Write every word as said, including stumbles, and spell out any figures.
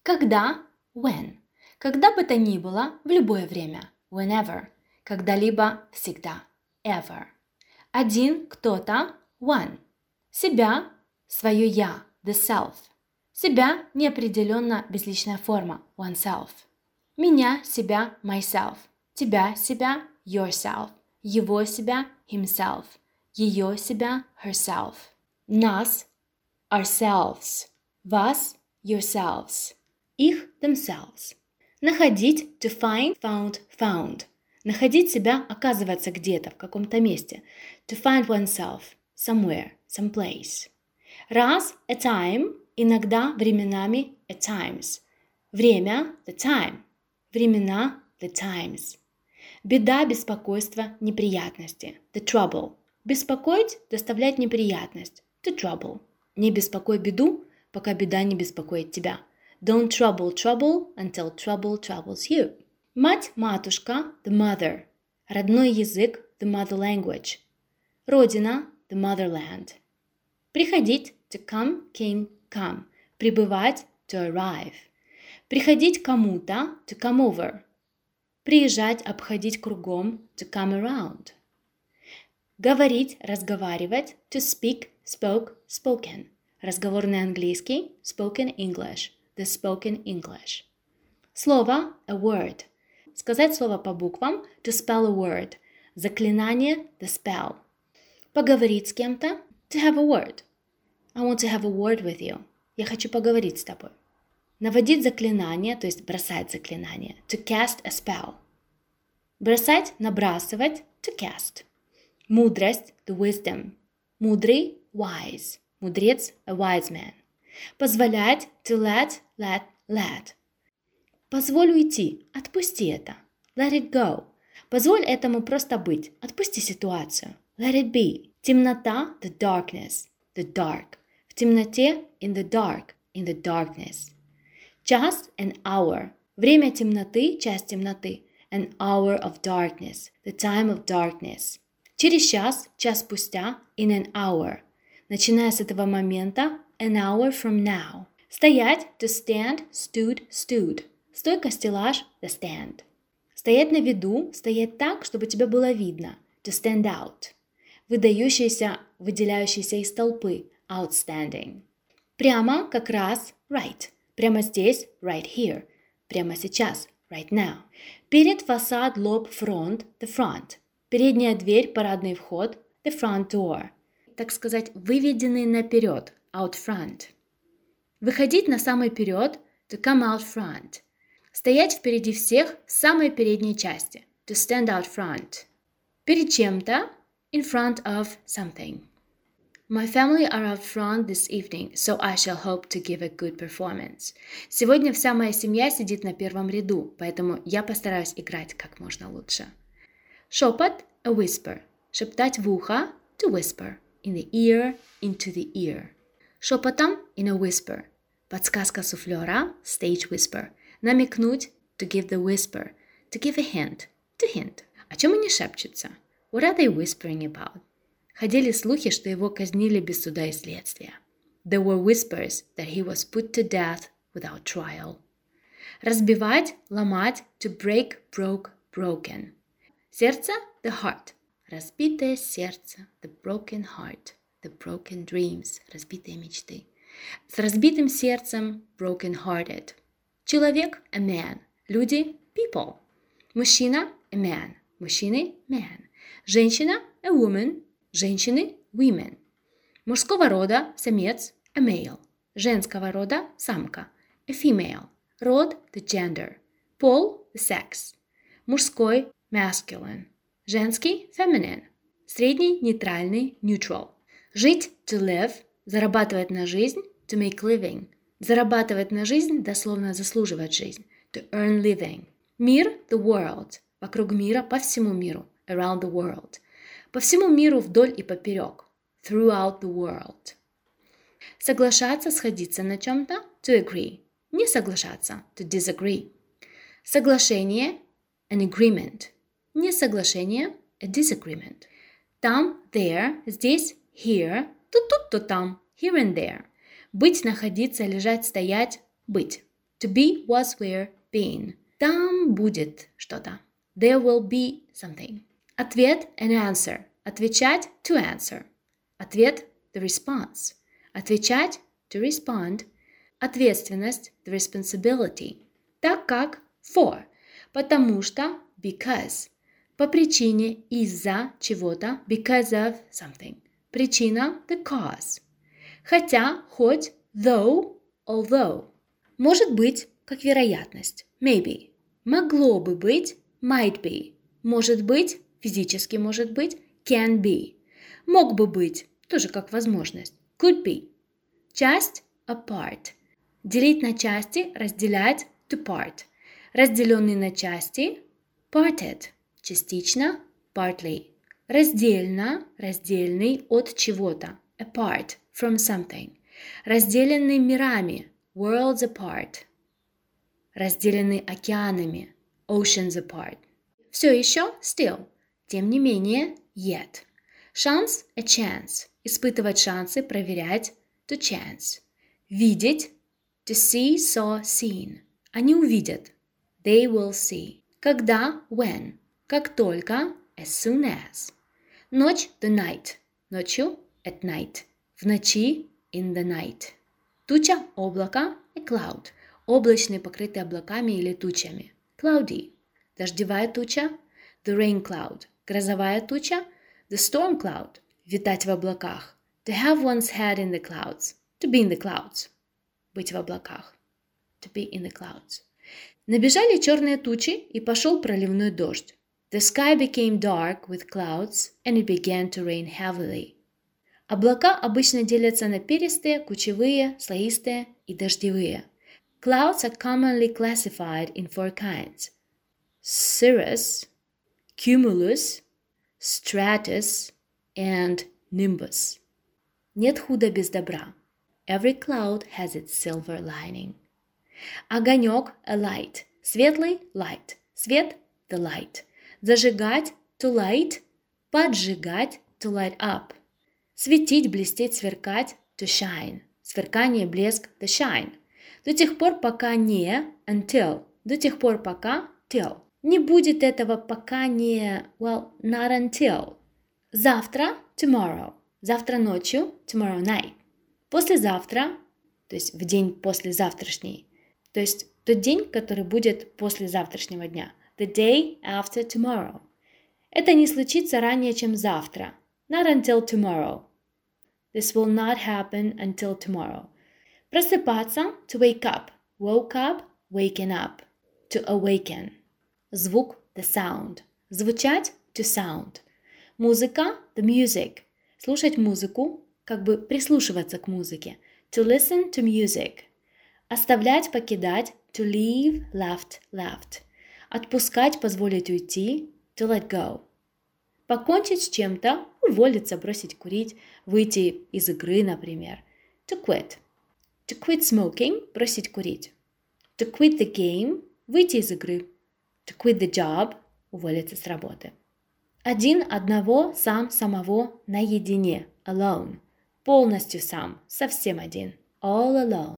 Когда – when. Когда бы то ни было, в любое время – whenever. Когда-либо – всегда – ever. Один, кто-то – one. Себя – свое я – the self. Себя – неопределенно безличная форма – oneself. Меня – себя – myself. Тебя – себя – yourself. Его – себя – himself. Ее – себя – herself. Нас – ourselves. Вас – yourselves. Их – themselves. Находить – to find, found, found. Находить себя оказывается где-то, в каком-то месте. To find oneself, somewhere, someplace. Раз – a time, иногда, временами, at times. Время – the time. Времена – the times. Беда, беспокойство, неприятности. The trouble. Беспокоить – доставлять неприятность. The trouble. Не беспокой беду, пока беда не беспокоит тебя. Don't trouble trouble until trouble troubles you. Мать, матушка, the mother. Родной язык, the mother language. Родина, the motherland. Приходить, to come, came, come. Прибывать, to arrive. Приходить кому-то, to come over. Приезжать, обходить кругом, to come around. Говорить, разговаривать, to speak, spoke, spoken. Разговорный английский, spoken English, the spoken English. Слово, a word. Сказать слово по буквам, to spell a word. Заклинание, the spell. Поговорить с кем-то, to have a word. I want to have a word with you. Я хочу поговорить с тобой. Наводить заклинание, то есть бросать заклинание, to cast a spell. Бросать, набрасывать, to cast. Мудрость, the wisdom. Мудрый, wise. Мудрец, a wise man. Позволять, to let, let, let. Позволь уйти, отпусти это. Let it go. Позволь этому просто быть, отпусти ситуацию. Let it be. Темнота, the darkness, the dark. В темноте, in the dark, in the darkness. Час, an hour. Время темноты, час темноты. An hour of darkness, the time of darkness. Через час, час спустя, in an hour. Начиная с этого момента, an hour from now. Стоять, to stand, stood, stood. Стойка, стеллаж, the stand. Стоять на виду, стоять так, чтобы тебя было видно, to stand out. Выдающийся, выделяющийся из толпы, outstanding. Прямо, как раз, right. Прямо здесь, right here. Прямо сейчас, right now. Перед, фасад, лоб, фронт, the front. Передняя дверь, парадный вход, the front door. Так сказать, выведенный наперед, out front. Выходить на самый перед, to come out front. Стоять впереди всех в самой передней части, to stand out front. Перед чем-то, in front of something. My family are out front this evening, so I shall hope to give a good performance. Сегодня вся моя семья сидит на первом ряду, поэтому я постараюсь играть как можно лучше. Шепот, a whisper. Шептать в ухо, to whisper. In the ear, into the ear. Шепотом, in a whisper. Подсказка суфлера, stage whisper. Намекнуть, to give the whisper. To give a hint, to hint. О чем они шепчутся? What are they whispering about? Ходили слухи, что его казнили без суда и следствия. There were whispers that he was put to death without trial. Разбивать, ломать, to break, broke, broken. Сердце, the heart. Разбитое сердце, the broken heart. The broken dreams, разбитые мечты. С разбитым сердцем, broken-hearted. Человек, a man. Люди, people. Мужчина, a man. Мужчины, man. Женщина, a woman. Женщины, women. Мужского рода, самец, a male. Женского рода, самка, a female. Род, the gender. Пол, the sex. Мужской, masculine. Женский, feminine. Средний, нейтральный, neutral. Жить, to live. Зарабатывать на жизнь, to make living. Зарабатывать на жизнь, дословно заслуживать жизнь, to earn living. Мир, the world. Вокруг мира, по всему миру, around the world. По всему миру вдоль и поперек, throughout the world. Соглашаться, сходиться на чем-то, to agree. Не соглашаться, to disagree. Соглашение, an agreement. Не соглашение, a disagreement. Там, there, здесь, here, то тут, то там, here and there. Быть, находиться, лежать, стоять, быть. To be was were been. Там будет что-то. There will be something. Ответ an answer. Отвечать to answer. Ответ the response. Отвечать to respond. Ответственность the responsibility. Так как for. Потому что because. По причине из-за чего-то because of something. Причина the cause. Хотя, хоть, though, although. Может быть, как вероятность, maybe. Могло бы быть, might be. Может быть, физически может быть, can be. Мог бы быть, тоже как возможность, could be. Часть, a part. Делить на части, разделять, to part. Разделенный на части, parted. Частично, partly. Раздельно, раздельный от чего-то, apart from something. Разделенный мирами, worlds apart. Разделенный океанами, oceans apart. Все еще still, тем не менее yet. Шанс a chance, испытывать шансы, проверять to chance. Видеть to see, saw, seen. Они увидят they will see. Когда when, как только as soon as. Ночь the night, ночью at night. В ночи in the night. Туча, облако a cloud. Облачный, покрытый облаками или тучами. Cloudy. Дождевая туча the rain cloud. Грозовая туча the storm cloud. Витать в облаках. To have one's head in the clouds. To be in the clouds. Быть в облаках. To be in the clouds. Набежали черные тучи, и пошел проливной дождь. The sky became dark with clouds, and it began to rain heavily. Облака обычно делятся на перистые, кучевые, слоистые и дождевые. Clouds are commonly classified in four kinds: cirrus, cumulus, stratus, and nimbus. Нет худа без добра. Every cloud has its silver lining. Огонек a light. Светлый light. Свет the light. Зажигать to light. Поджигать to light up. Светить, блестеть, сверкать to shine. Сверкание, блеск the shine. До тех пор, пока не until. До тех пор, пока till. Не будет этого, пока не well, not until. Завтра tomorrow. Завтра ночью tomorrow night. Послезавтра, то есть в день после завтрашний, то есть тот день, который будет после завтрашнего дня. The day after tomorrow. Это не случится ранее, чем завтра. Not until tomorrow. This will not happen until tomorrow. Просыпаться to wake up. Woke up, waken up. To awaken. Звук the sound. Звучать to sound. Музыка the music. Слушать музыку, как бы прислушиваться к музыке. To listen to music. Оставлять, покидать. To leave, left, left. Отпускать, позволить уйти. To let go. Покончить с чем-то, уволиться, бросить курить, выйти из игры, например. To quit. To quit smoking, бросить курить. To quit the game, выйти из игры. To quit the job, уволиться с работы. Один, одного, сам, самого, наедине. Alone. Полностью сам, совсем один. All alone.